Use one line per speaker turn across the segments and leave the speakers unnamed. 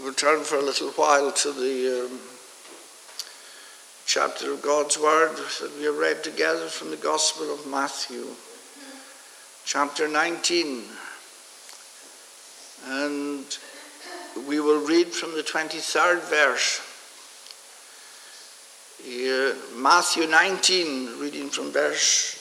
will turn for a little while to the chapter of God's Word that we have read together from the Gospel of Matthew, chapter 19. And we will read from the 23rd verse. Matthew 19, reading from verse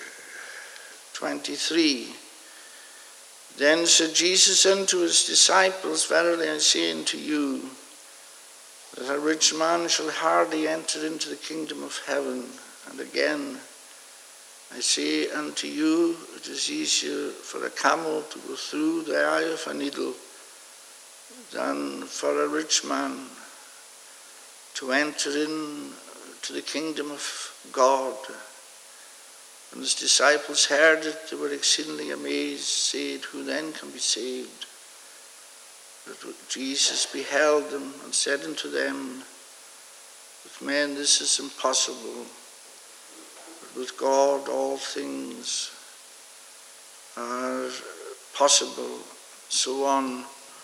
23. Then said Jesus unto his disciples, Verily I say unto you, that a rich man shall hardly enter into the kingdom of heaven. And again, I say unto you, it is easier for a camel to go through the eye of a needle than for a rich man to enter into the kingdom of God. When his disciples heard it, they were exceedingly amazed, saying, Who then can be saved? But Jesus beheld them and said unto them, With men this is impossible, but with God all things are possible. So on.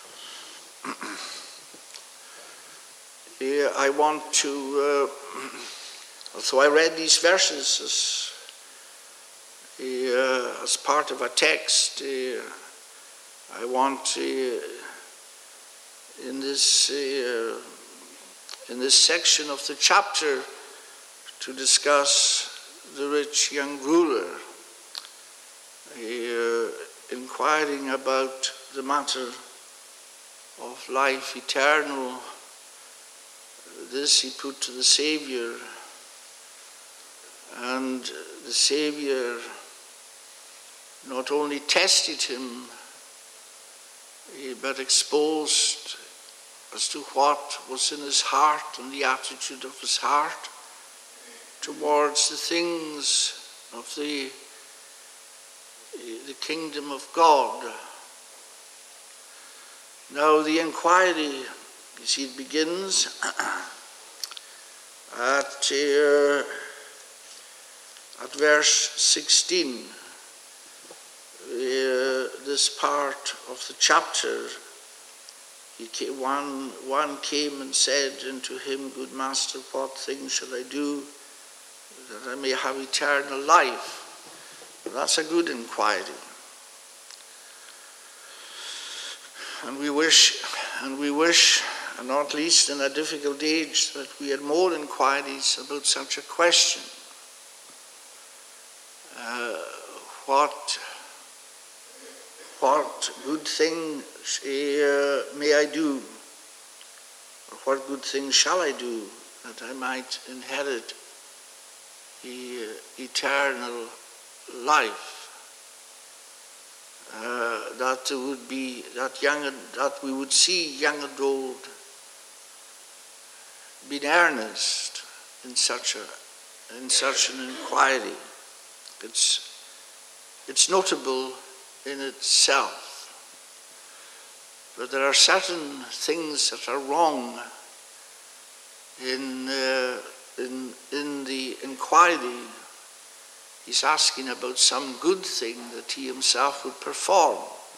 I want to, so I read these verses as part of a text. I want in this section of the chapter to discuss the rich young ruler, inquiring about the matter of life eternal. This he put to the Savior, and the Savior not only tested him, but exposed as to what was in his heart and the attitude of his heart towards the things of the kingdom of God. Now the inquiry, you see, it begins at verse 16. This part of the chapter, one came and said unto him, Good Master, what things shall I do that I may have eternal life? Well, that's a good inquiry. And we wish, and not least in a difficult age, that we had more inquiries about such a question. What good thing may I do, or what good thing shall I do that I might inherit eternal life? That would be that we would see young and old being earnest in such an inquiry. It's notable in itself, but there are certain things that are wrong in the inquiry. He's asking about some good thing that he himself would perform.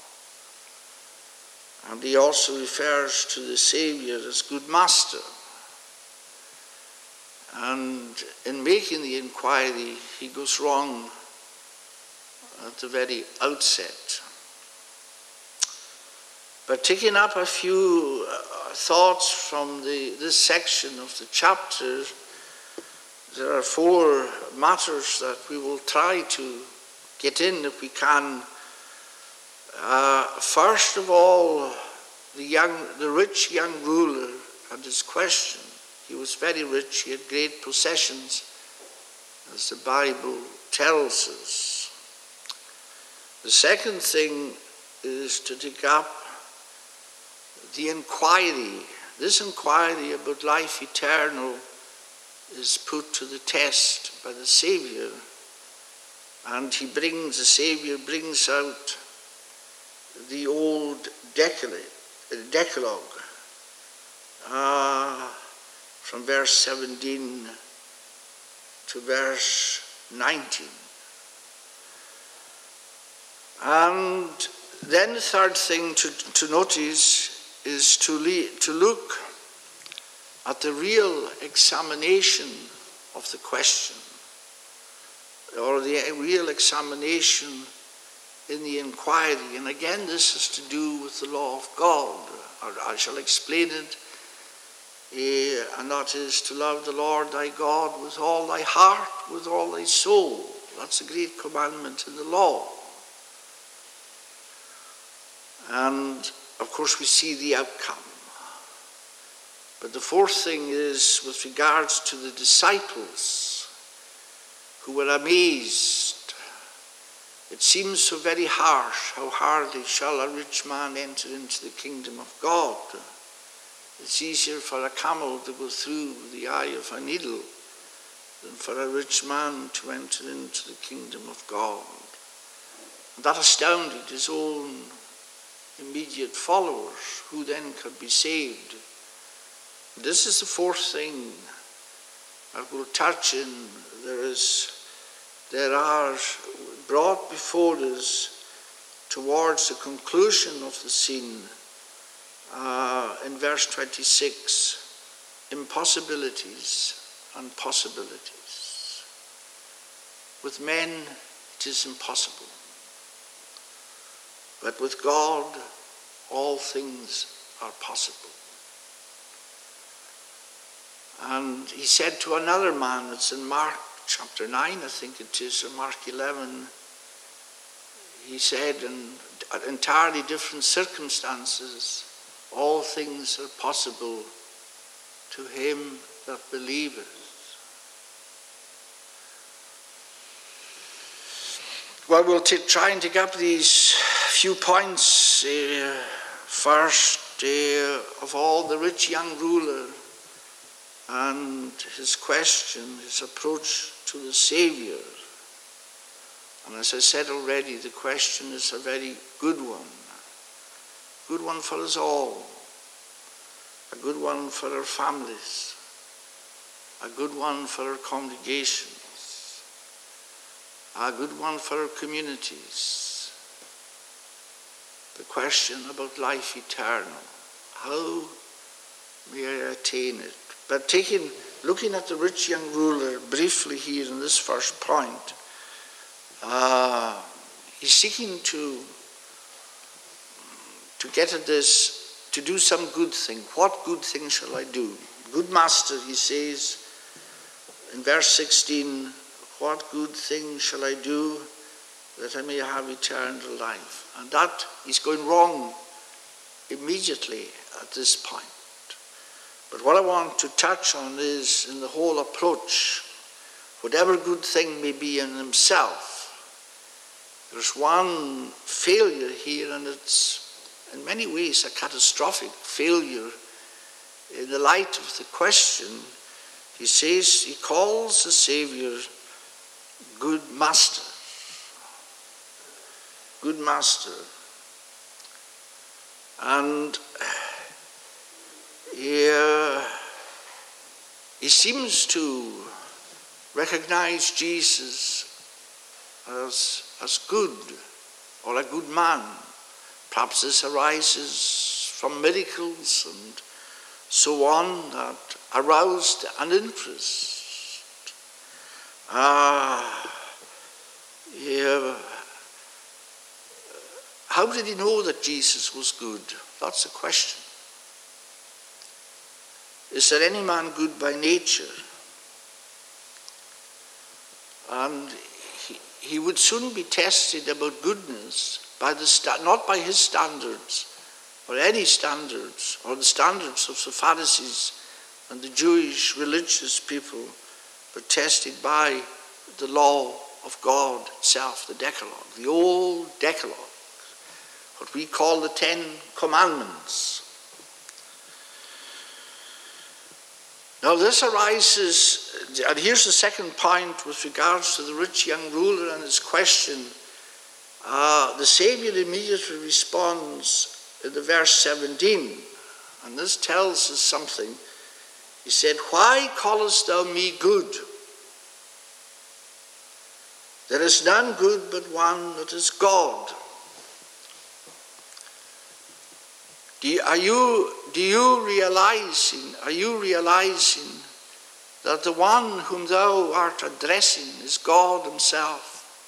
And he also refers to the Savior as good master. And in making the inquiry, he goes wrong at the very outset. But taking up a few thoughts from this section of the chapter, there are 4 matters that we will try to get in if we can. First of all, the rich young ruler and his question. He was very rich, he had great possessions, as the Bible tells us. The second thing is to take up the inquiry. This inquiry about life eternal is put to the test by the Savior, and the Savior brings out the old Decalogue from verse 17 to verse 19. And then the third thing to notice is to look at the real examination of the question, or the real examination in the inquiry. And again, this is to do with the law of God. I shall explain it, and that is to love the Lord thy God with all thy heart, with all thy soul. That's a great commandment in the law. And of course we see the outcome. But the fourth thing is with regards to the disciples who were amazed. It seems so very harsh. How hardly shall a rich man enter into the kingdom of God? It's easier for a camel to go through the eye of a needle than for a rich man to enter into the kingdom of God. And that astounded his own immediate followers, who then could be saved. This is the fourth thing I will touch in. There are brought before us towards the conclusion of the scene in verse 26, impossibilities and possibilities. With men it is impossible, but with God all things are possible. And he said to another man, it's in Mark chapter 9, I think it is, or Mark 11, he said, in entirely different circumstances, all things are possible to him that believeth. Well, we'll try and take up these few points. First, of all, the rich young ruler and his question, his approach to the Saviour. And as I said already, the question is a very good one. Good one for us all. A good one for our families. A good one for our congregations. A good one for our communities. The question about life eternal. How may I attain it? But looking at the rich young ruler briefly here in this first point, he's seeking to get at this, to do some good thing. What good thing shall I do? Good master, he says in verse 16, what good thing shall I do that I may have eternal life? And that he's going wrong immediately at this point. But what I want to touch on is in the whole approach, whatever good thing may be in himself, there's one failure here, and it's in many ways a catastrophic failure in the light of the question. He says, he calls the Saviour good master. Good master. And he seems to recognize Jesus as good, or a good man. Perhaps this arises from miracles and so on that aroused an interest. How did he know that Jesus was good? That's the question. Is there any man good by nature? And he would soon be tested about goodness by not by his standards, or any standards, or the standards of the Pharisees and the Jewish religious people, but tested by the law of God itself, the Decalogue, the old Decalogue, what we call the 10 Commandments. Now this arises, and here's the second point with regards to the rich young ruler and his question. The Saviour immediately responds in the verse 17, and this tells us something. He said, why callest thou me good? There is none good but one, that is God. Are you realizing that the one whom thou art addressing is God himself?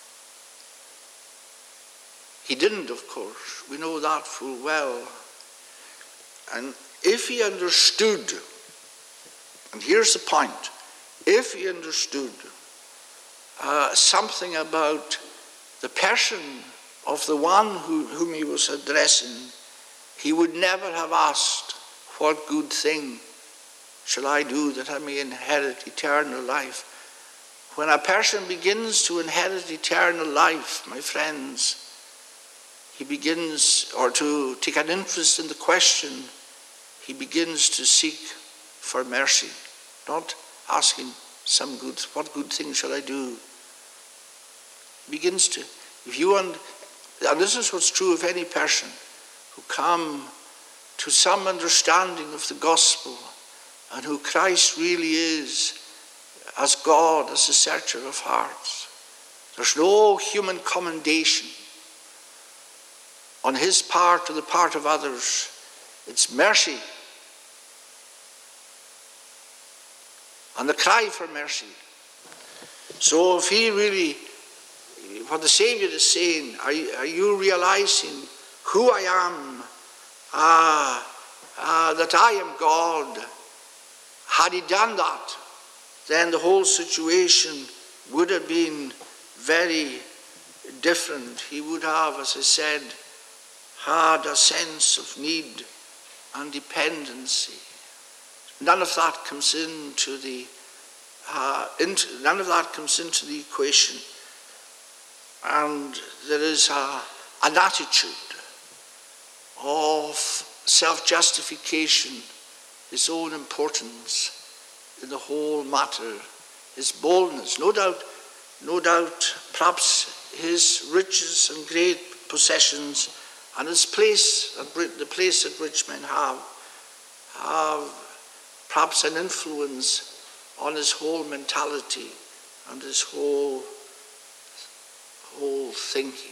He didn't, of course. We know that full well. And if he understood, and here's the point, if he understood something about the person of the one whom he was addressing, he would never have asked, what good thing shall I do that I may inherit eternal life? When a person begins to inherit eternal life, my friends, he begins, or to take an interest in the question, he begins to seek for mercy, not asking what good thing shall I do? He begins to, and this is what's true of any person who come to some understanding of the gospel and who Christ really is as God, as the searcher of hearts. There's no human commendation on his part or the part of others. It's mercy and the cry for mercy. So if he really, what the Savior is saying, are you realizing who I am? That I am God. Had he done that, then the whole situation would have been very different. He would have, as I said, had a sense of need and dependency. None of that comes into the equation, and there is an attitude of self-justification, his own importance in the whole matter, his boldness, no doubt, perhaps his riches and great possessions, and his place, the place that rich men have perhaps an influence on his whole mentality and his whole thinking.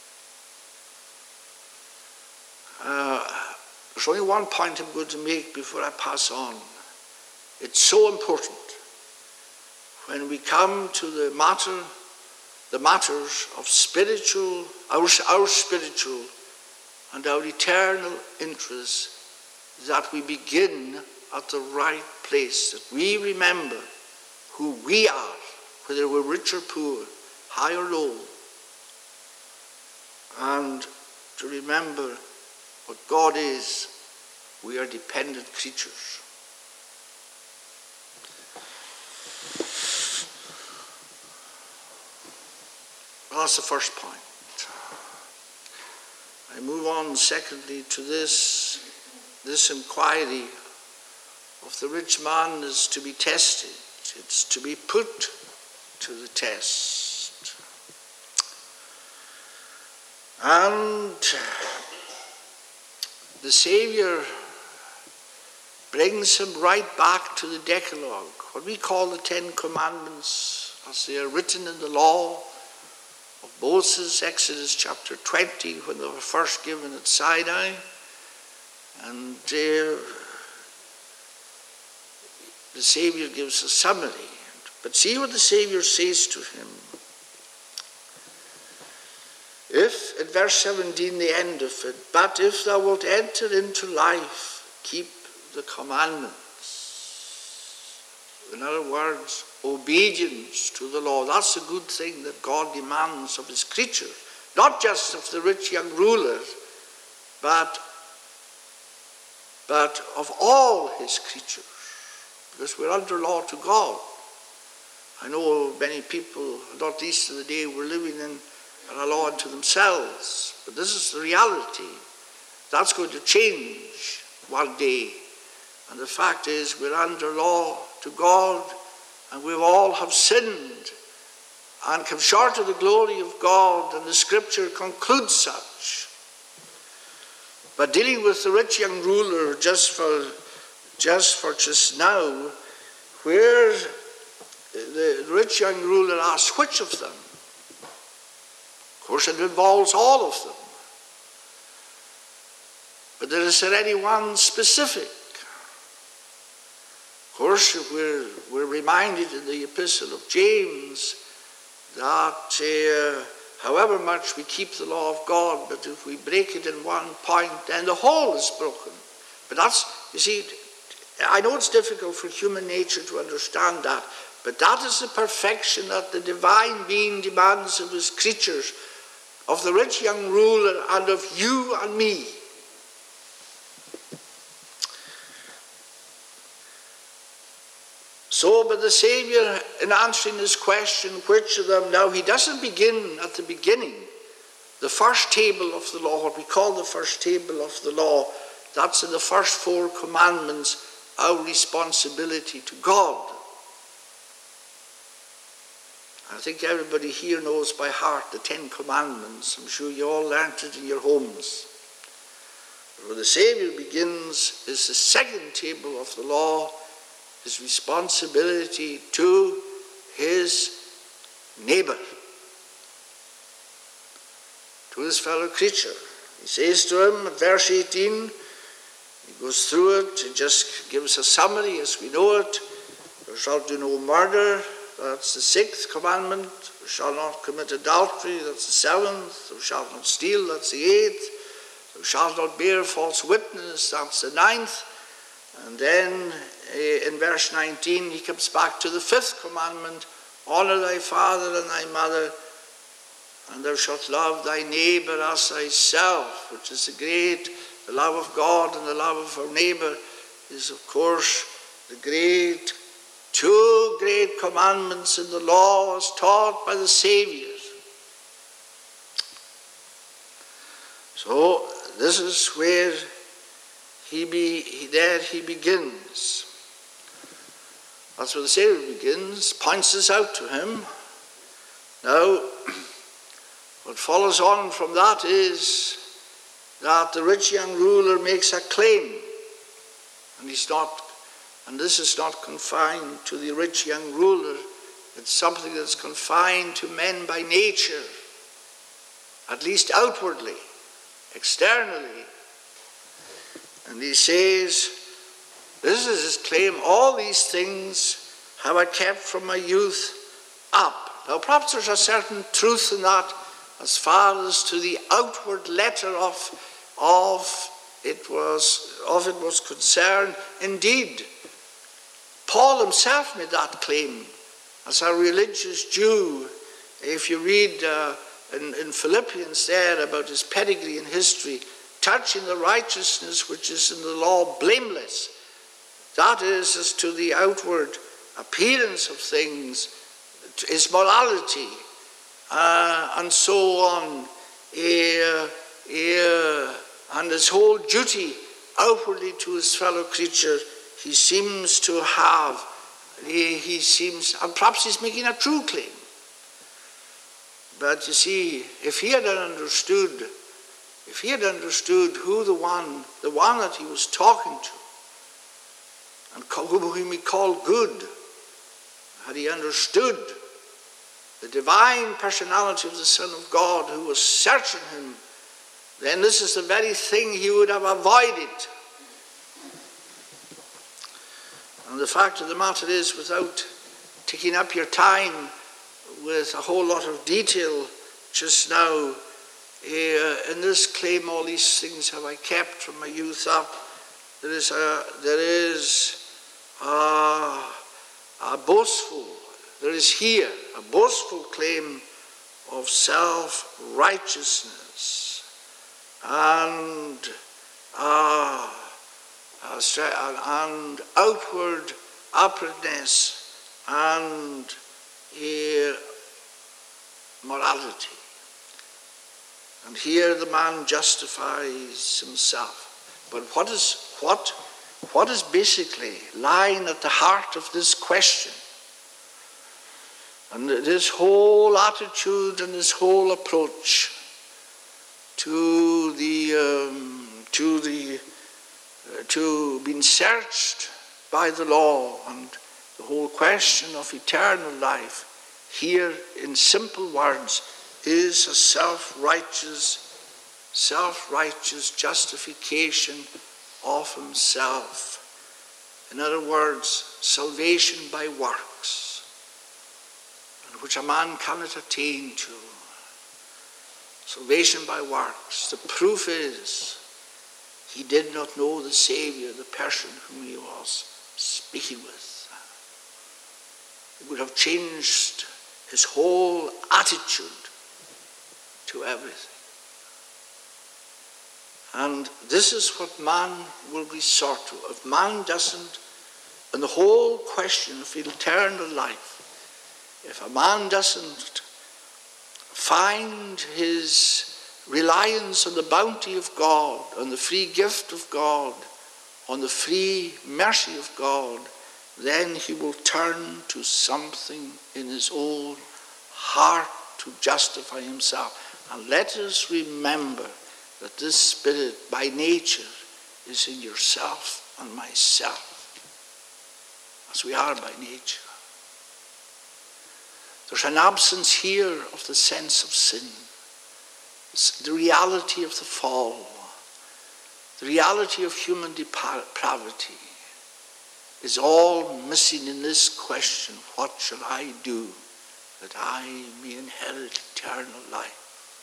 There's only one point I'm going to make before I pass on. It's so important when we come to the matters of spiritual, our spiritual and our eternal interests, that we begin at the right place, that we remember who we are, whether we're rich or poor, high or low, and to remember what God is. We are dependent creatures. Well, that's the first point. I move on, secondly, to this inquiry of the rich man is to be tested. It's to be put to the test. And the Savior brings him right back to the Decalogue, what we call the Ten Commandments, as they are written in the law of Moses, Exodus chapter 20, when they were first given at Sinai. And the Savior gives a summary. But see what the Savior says to him. If, at verse 17, the end of it, but if thou wilt enter into life, keep the commandments. In other words, obedience to the law. That's a good thing that God demands of his creatures. Not just of the rich young ruler, but of all his creatures. Because we're under law to God. I know many people, not least of the day we're living in, are a law unto themselves. But this is the reality. That's going to change one day. And the fact is, we're under law to God, and we all have sinned and come short of the glory of God, and the Scripture concludes such. But dealing with the rich young ruler just now, where the rich young ruler asks which of them. Of course, it involves all of them. But there is already one specific. Of course, we're reminded in the Epistle of James that however much we keep the law of God, but if we break it in one point, then the whole is broken. But that's, you see, I know it's difficult for human nature to understand that, but that is the perfection that the divine being demands of his creatures, of the rich young ruler and of you and me. So, but the Saviour, in answering this question, which of them, now he doesn't begin at the beginning, the first table of the law, what we call the first table of the law, that's in the first 4 commandments, our responsibility to God. I think everybody here knows by heart the 10 commandments. I'm sure you all learnt it in your homes. But where the Saviour begins is the second table of the law, his responsibility to his neighbour, to his fellow creature. He says to him at verse 18, he goes through it, he just gives a summary as we know it. Thou shalt do no murder, that's the 6th commandment. Thou shalt not commit adultery, that's the 7th. Thou shalt not steal, that's the 8th. Thou shalt not bear false witness, that's the 9th. And then in verse 19 he comes back to the 5th commandment, honour thy father and thy mother, and thou shalt love thy neighbour as thyself, which is the love of God and the love of our neighbour is of course the 2 great commandments in the law as taught by the Saviour. So this is where he begins. That's where the Saviour begins, points this out to him. Now, what follows on from that is that the rich young ruler makes a claim, and this is not confined to the rich young ruler. It's something that's confined to men by nature, at least outwardly, externally. And he says, this is his claim, all these things have I kept from my youth up. Now perhaps there's a certain truth in that as far as to the outward letter of it was concerned. Indeed, Paul himself made that claim as a religious Jew. If you read in Philippians there about his pedigree and history, touching the righteousness which is in the law blameless. That is as to the outward appearance of things, his morality, and so on, and his whole duty outwardly to his fellow creature. He seems to have, and perhaps he's making a true claim. But you see, if he had understood who the one that he was talking to, and whom he called good, had he understood the divine personality of the Son of God who was searching him, then this is the very thing he would have avoided. And the fact of the matter is, without taking up your time with a whole lot of detail just now, in this claim, all these things have I kept from my youth up, there is a boastful claim of self-righteousness and outward uprightness and morality. And here the man justifies himself. But what is basically lying at the heart of this question, and this whole attitude and this whole approach to being searched by the law and the whole question of eternal life, here in simple words, is a self-righteous self-righteous justification of himself. In other words, salvation by works, which a man cannot attain to. Salvation by works. The proof is he did not know the Savior, the person whom he was speaking with. It would have changed his whole attitude to everything. And this is what man will resort to. If man doesn't, and the whole question of eternal life, if a man doesn't find his reliance on the bounty of God, on the free gift of God, on the free mercy of God, then he will turn to something in his own heart to justify himself. And let us remember that this spirit by nature is in yourself and myself, as we are by nature. There's an absence here of the sense of sin, the reality of the fall, the reality of human depravity is all missing in this question: what shall I do that I may inherit eternal life?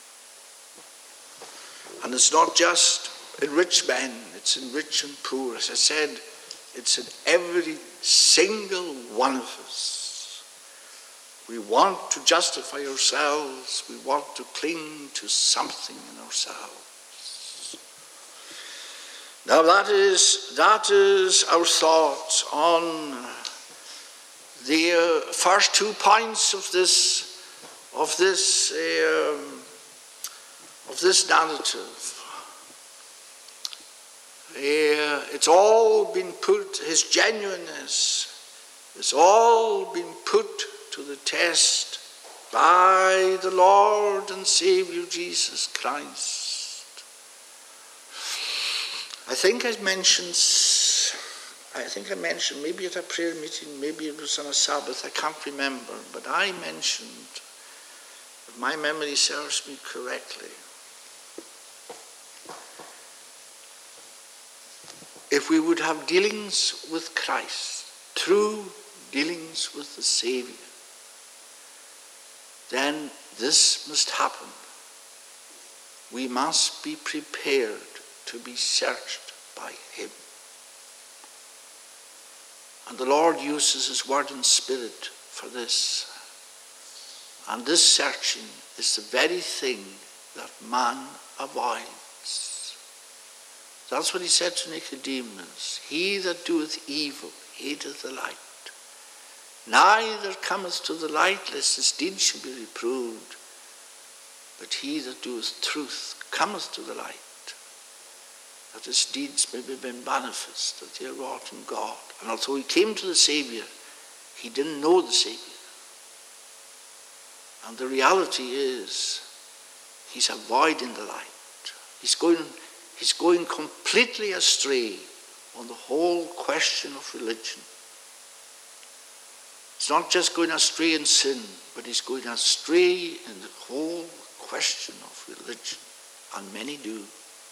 And it's not just in rich men, it's in rich and poor. As I said, it's in every single one of us. We want to justify ourselves. We want to cling to something in ourselves. Now that is our thoughts on the first 2 points of this narrative. It's all been put, his genuineness, it's all been put to the test by the Lord and Savior Jesus Christ. I think I mentioned maybe at a prayer meeting, maybe it was on a Sabbath, I can't remember, but I mentioned, if my memory serves me correctly, if we would have dealings with Christ, true dealings with the Savior, then this must happen. We must be prepared to be searched by him. And the Lord uses his word and spirit for this. And this searching is the very thing that man avoids. That's what he said to Nicodemus. He that doeth evil hateth the light. Neither cometh to the light, lest his deeds should be reproved. But he that doeth truth cometh to the light, that his deeds may be made manifest, that they are wrought in God. And although he came to the Savior, he didn't know the Savior. And the reality is, he's avoiding the light. He's going completely astray on the whole question of religion. It's not just going astray in sin, but he's going astray in the whole question of religion. And many do.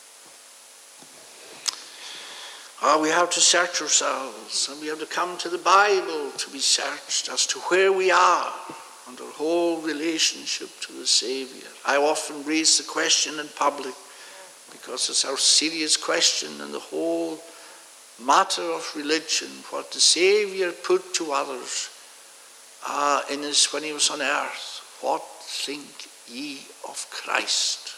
We have to search ourselves, and we have to come to the Bible to be searched as to where we are and our whole relationship to the Savior. I often raise the question in public because it's our serious question in the whole matter of religion, what the Savior put to others when he was on earth. What think ye of Christ?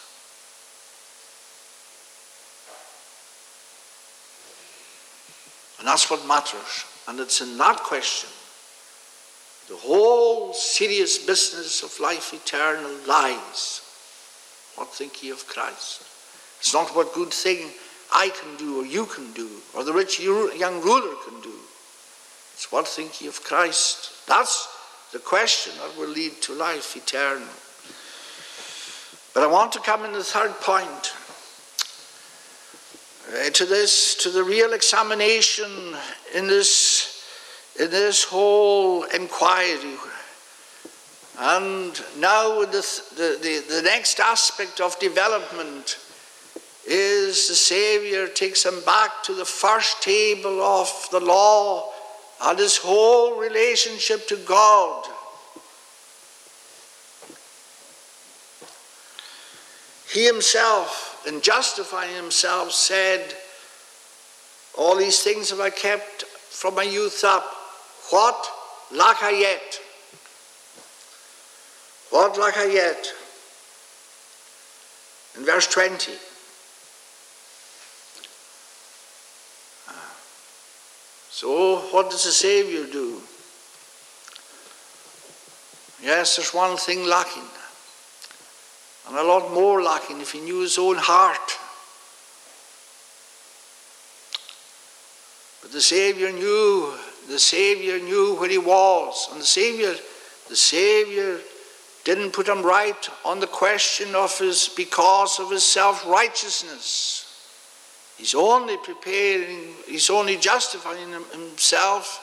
And that's what matters. And it's in that question the whole serious business of life eternal lies. What think ye of Christ? It's not what good thing I can do or you can do or the rich young ruler can do. It's what think ye of Christ? That's the question that will lead to life eternal. But I want to come in the third point to the real examination in this whole inquiry. And now the next aspect of development is the Savior takes him back to the first table of the law and his whole relationship to God. He himself, in justifying himself, said, all these things have I kept from my youth up. What lack I yet? What lack I yet? In verse 20. So what does the Savior do? Yes, there's one thing lacking. And a lot more lacking if he knew his own heart. But the Savior knew where he was. And the Savior didn't put him right on the question of because of his self-righteousness. He's only justifying himself.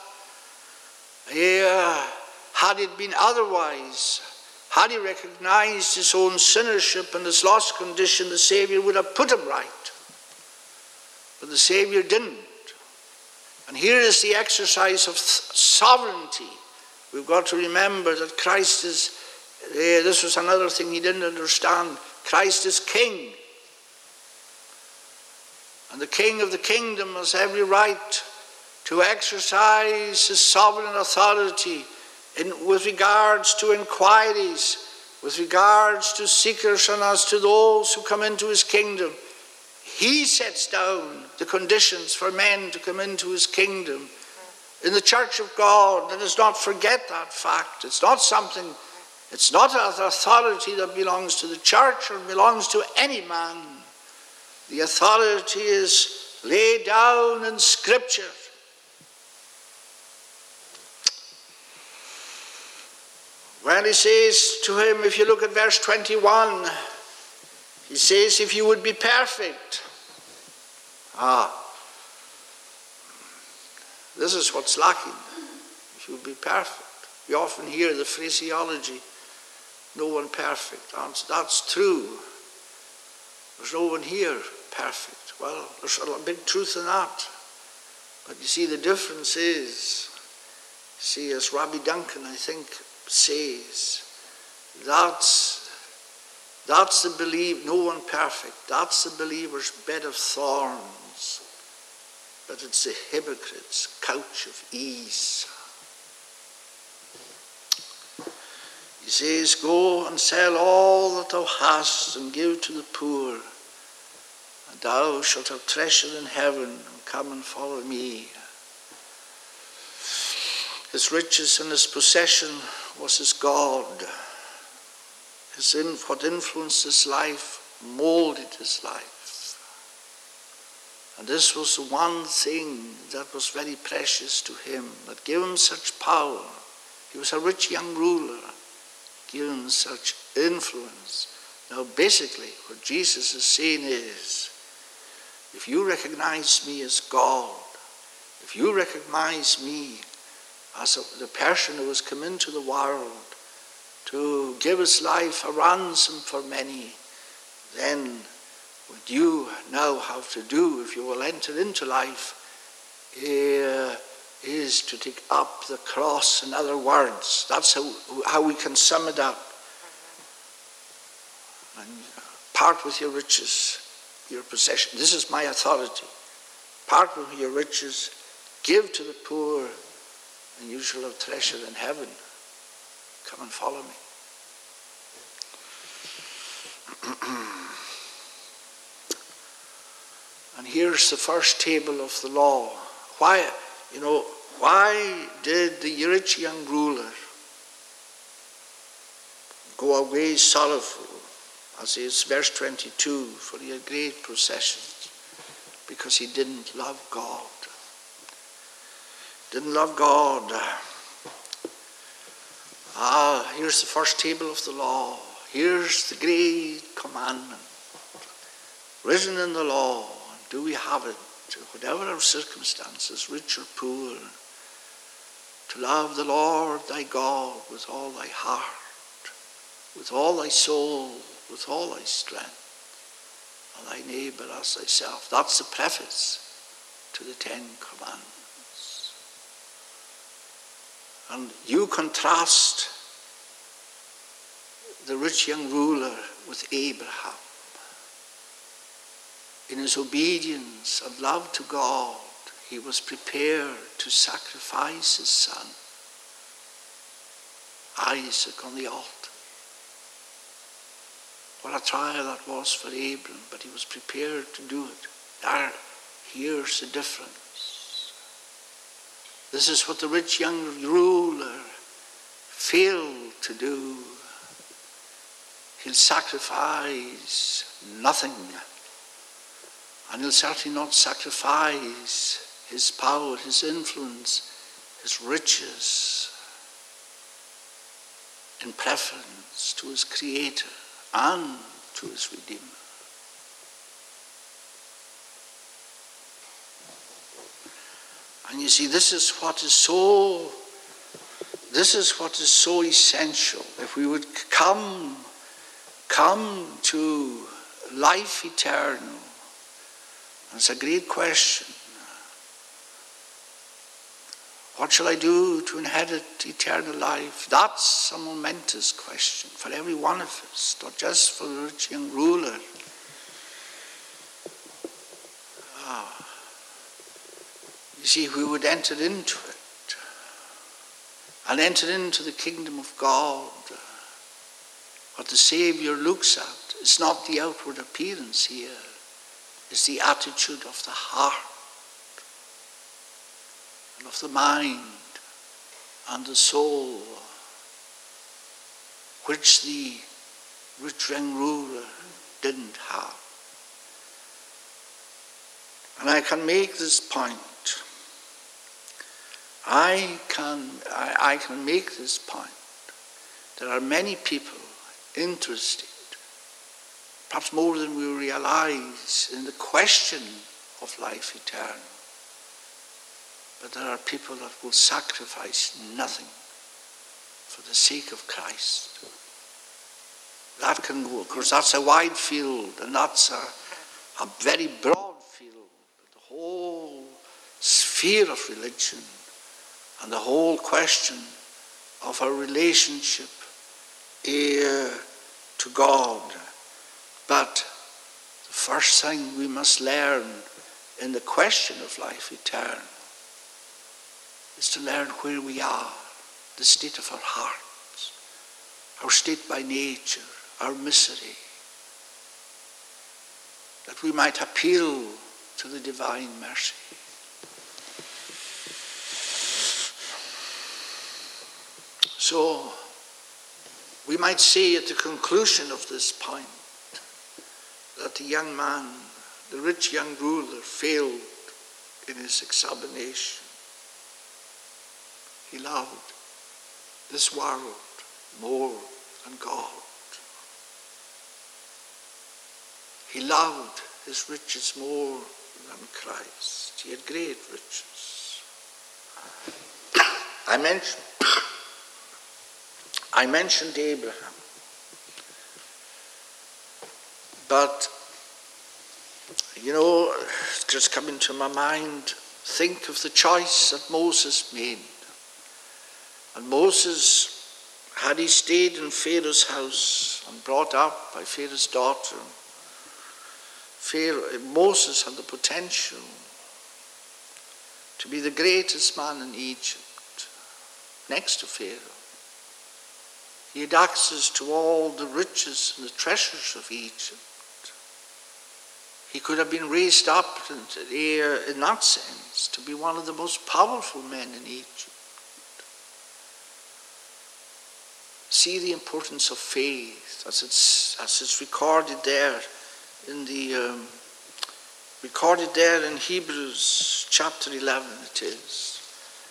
Had it been otherwise, had he recognized his own sinnership and his lost condition, the Savior would have put him right. But the Savior didn't. And here is the exercise of sovereignty. We've got to remember that Christ is, this was another thing he didn't understand, Christ is King. And the King of the kingdom has every right to exercise his sovereign authority with regards to inquiries, with regards to seekers and as to those who come into his kingdom. He sets down the conditions for men to come into his kingdom. In the church of God, let us not forget that fact. It's not an authority that belongs to the church or belongs to any man. The authority is laid down in Scripture. Well, he says to him, if you look at verse 21, he says, if you would be perfect. This is what's lacking. If you would be perfect. We often hear the phraseology, no one perfect. That's true. There's no one here perfect. Well, there's a big truth in that. But you see, the difference is, as Rabbi Duncan, I think, says, that's the belief, no one perfect. That's the believer's bed of thorns. But it's the hypocrite's couch of ease. He says, go and sell all that thou hast and give to the poor, and thou shalt have treasure in heaven, and come and follow me. His riches and his possession was his God. What influenced his life molded his life. And this was the one thing that was very precious to him, that gave him such power. He was a rich young ruler, gave him such influence. Now basically what Jesus is saying is, if you recognize me as God, if you recognize me as the person who has come into the world to give his life a ransom for many, then what you now have to do, if you will enter into life, is to take up the cross. In other words, that's how we can sum it up. And part with your riches, your possession. This is my authority. Part with your riches, give to the poor, and you shall have treasure in heaven. Come and follow me. And here's the first table of the law. Why did the rich young ruler go away sorrowful? As is verse 22, for he had great possessions. Because he didn't love God. Didn't love God. Here's the first table of the law. Here's the great commandment. Written in the law. Do we have it, whatever our circumstances, rich or poor, to love the Lord thy God with all thy heart, with all thy soul, with all thy strength, and thy neighbour as thyself. That's the preface to the Ten Commandments. And you contrast the rich young ruler with Abraham. In his obedience and love to God, he was prepared to sacrifice his son, Isaac, on the altar. What a trial that was for Abram, but he was prepared to do it. Here's the difference. This is what the rich young ruler failed to do. He'll sacrifice nothing. And he'll certainly not sacrifice his power, his influence, his riches in preference to his Creator and to his Redeemer. And you see, this is what is so essential. If we would come to life eternal, and it's a great question. What shall I do to inherit eternal life? That's a momentous question for every one of us, not just for the rich young ruler. You see, we would enter into it and enter into the kingdom of God. What the Saviour looks at is not the outward appearance here, it's the attitude of the heart and of the mind and the soul, which the rich young ruler didn't have. And I can make this point. I can make this point. There are many people interested, perhaps more than we realize, in the question of life eternal. But there are people that will sacrifice nothing for the sake of Christ. That can go. Of course, that's a wide field, and that's a very broad field. The whole sphere of religion and the whole question of our relationship to God. But the first thing we must learn in the question of life eternal is to learn where we are, the state of our hearts, our state by nature, our misery, that we might appeal to the divine mercy. So, we might say at the conclusion of this point that the young man, the rich young ruler, failed in his examination. He loved this world more than God. He loved his riches more than Christ. He had great riches. I mentioned Abraham, but it's just come into my mind, think of the choice that Moses made. And Moses, had he stayed in Pharaoh's house and brought up by Pharaoh's daughter, Moses had the potential to be the greatest man in Egypt, next to Pharaoh. He had access to all the riches and the treasures of Egypt. He could have been raised up in that sense to be one of the most powerful men in Egypt. See the importance of faith as it's recorded there in Hebrews chapter 11 it is.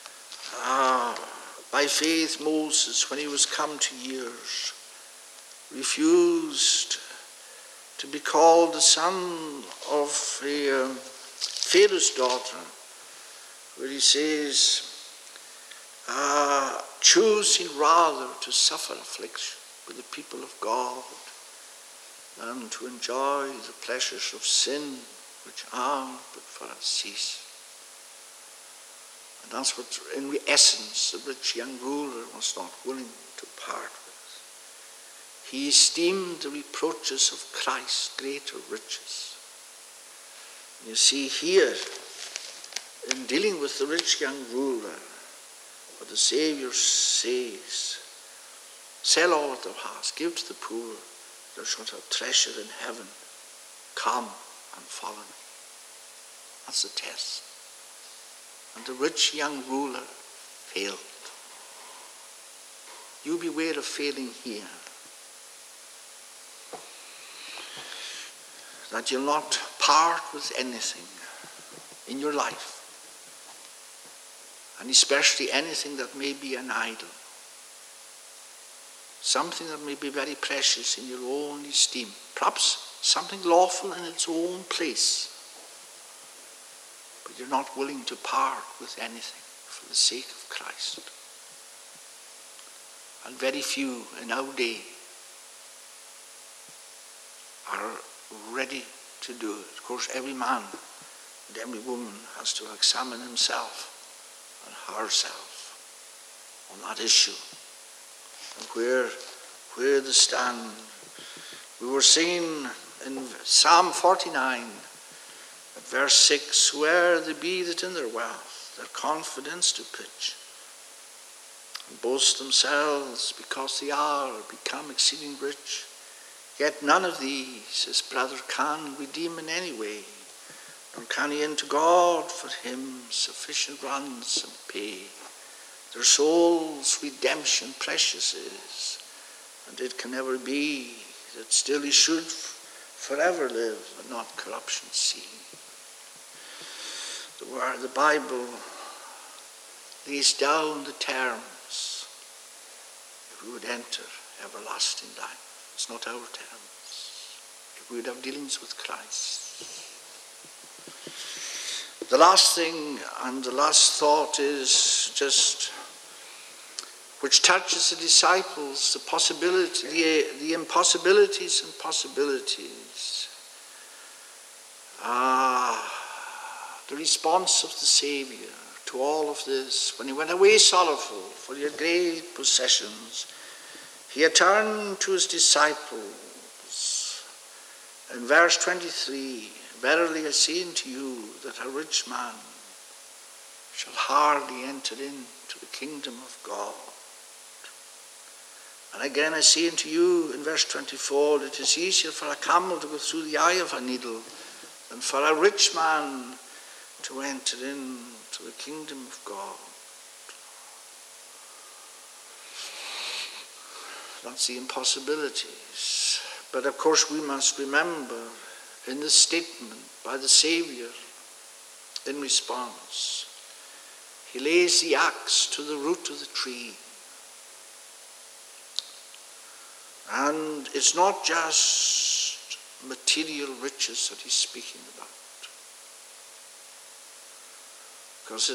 By faith Moses, when he was come to years, refused to be called the son of Pharaoh's daughter, where he says, choosing rather to suffer affliction with the people of God than to enjoy the pleasures of sin, which are but for a season. And that's what, in the essence, the rich young ruler was not willing to part with. He esteemed the reproaches of Christ greater riches. You see here, in dealing with the rich young ruler, what the Saviour says, sell all that thou hast, give to the poor, thou shalt have treasure in heaven. Come and follow me. That's the test. And the rich young ruler failed. You beware of failing here. That you'll not part with anything in your life. And especially anything that may be an idol. Something that may be very precious in your own esteem. Perhaps something lawful in its own place. But you're not willing to part with anything for the sake of Christ. And very few in our day are ready to do it. Of course, every man and every woman has to examine himself and herself on that issue. And where they stand. We were singing in Psalm 49, at verse 6, where they be that in their wealth, their confidence to pitch, and boast themselves because they are become exceeding rich. Yet none of these his brother can redeem in any way, nor can he unto God for him sufficient ransom pay. Their soul's redemption precious is, and it can never be that still he should forever live and not corruption see. The Bible lays down the terms if we would enter everlasting life. It's not our terms. If we would have dealings with Christ. The last thing and the last thought is just which touches the disciples, the possibility, the impossibilities and possibilities. The response of the Saviour to all of this. When he went away sorrowful, for he had great possessions, he had turned to his disciples. In verse 23, verily I say unto you that a rich man shall hardly enter into the kingdom of God. And again I say unto you in verse 24, it is easier for a camel to go through the eye of a needle than for a rich man to enter into the kingdom of God. That's the impossibilities. But of course we must remember in this statement by the Saviour in response, he lays the axe to the root of the tree. And it's not just material riches that he's speaking about. Because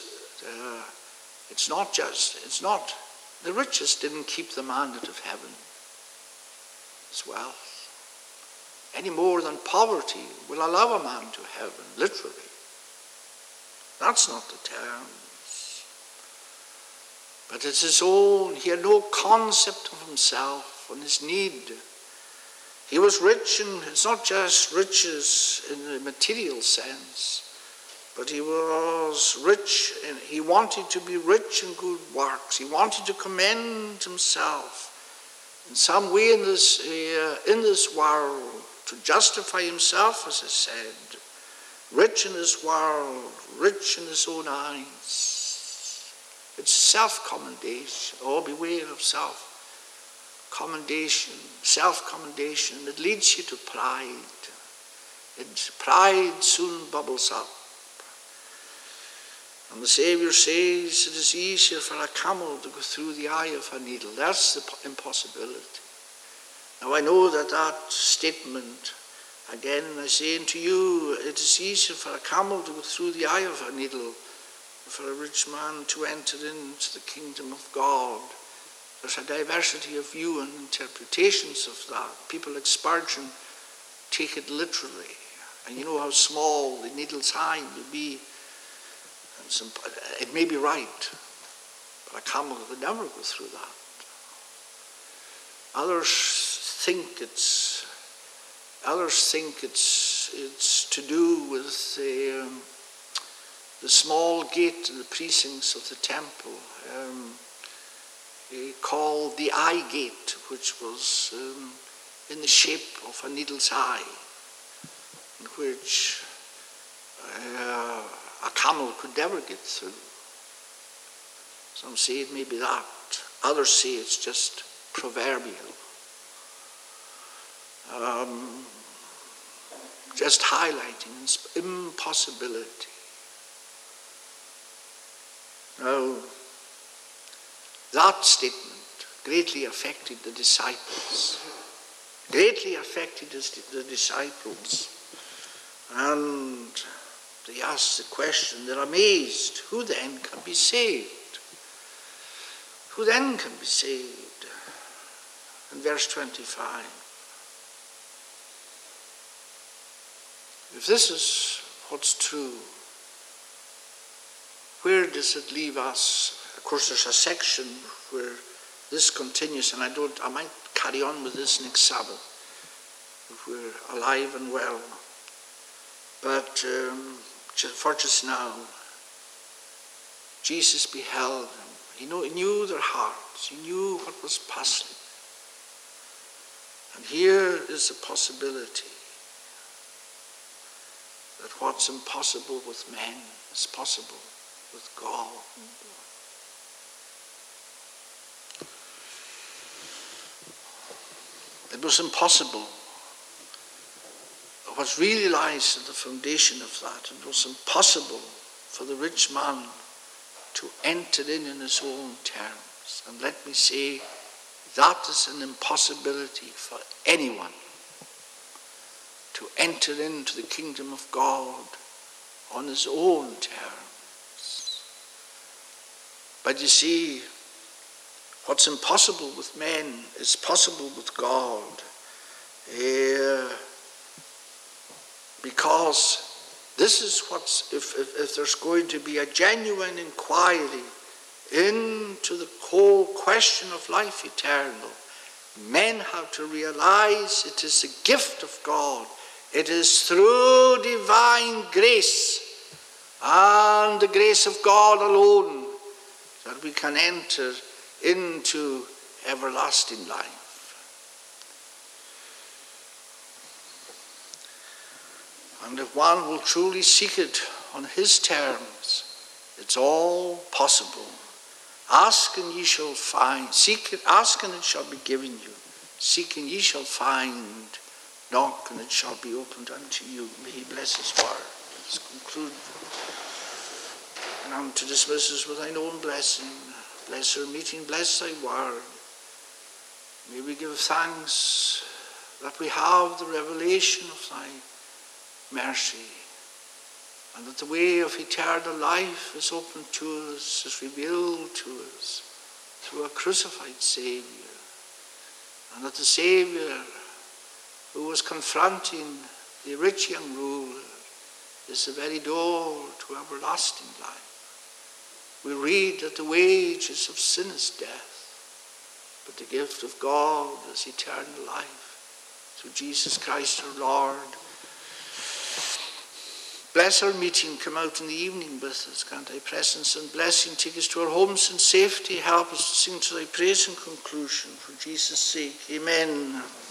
it's not, the riches didn't keep the man out of heaven. It's wealth. Any more than poverty will allow a man to heaven, literally. That's not the terms. But it's his own. He had no concept of himself and his need. He was rich, and it's not just riches in the material sense, but he was rich, and he wanted to be rich in good works. He wanted to commend himself in some way in this world, to justify himself, as I said, rich in this world, rich in his own eyes. It's self-commendation. Oh, beware of self-commendation, it leads you to pride. Pride soon bubbles up. And the Saviour says it is easier for a camel to go through the eye of a needle. That's the impossibility. Now I know that statement, again I say unto you, it is easier for a camel to go through the eye of a needle, for a rich man to enter into the kingdom of God. there's a diversity of view and interpretations of that. People like Spurgeon take it literally. And you know how small the needle's eye will be. And it may be right, but a camel could never go through that. Others think it's to do with the small gate in the precincts of the temple, called the eye gate, which was in the shape of a needle's eye, in which a camel could never get through. Some say it may be that. Others say it's just proverbial. Just highlighting impossibility. Now, that statement greatly affected the disciples. And they asked the question, they're amazed, who then can be saved? Who then can be saved? In verse 25. If this is what's true, where does it leave us? Of course, there's a section where this continues, and I might carry on with this next Sabbath, if we're alive and well. But for just now, Jesus beheld them. He knew their hearts. He knew what was puzzling. And here is the possibility that what's impossible with men is possible with God. It was impossible. What really lies at the foundation of that, it was impossible for the rich man to enter in his own terms. And let me say, that is an impossibility for anyone to enter into the kingdom of God on his own terms. But you see, what's impossible with men is possible with God. Because this is what's, if there's going to be a genuine inquiry into the whole question of life eternal, men have to realize it is a gift of God. It is through divine grace and the grace of God alone that we can enter into everlasting life. And if one will truly seek it on his terms, it's all possible. Ask and ye shall find. Seek it, ask and it shall be given you. Seek and ye shall find. Knock and it shall be opened unto you. May he bless his word. Let's conclude. And I'm to dismiss us with thine own blessing. Bless our meeting, bless thy word. May we give thanks that we have the revelation of thy mercy, and that the way of eternal life is open to us, is revealed to us through a crucified Saviour, and that the Saviour who was confronting the rich young ruler is the very door to everlasting life. We read that the wages of sin is death, but the gift of God is eternal life through Jesus Christ our Lord. Bless our meeting. Come out in the evening with us. Grant thy presence and blessing. Take us to our homes in safety. Help us to sing to thy praise and conclusion. For Jesus' sake. Amen.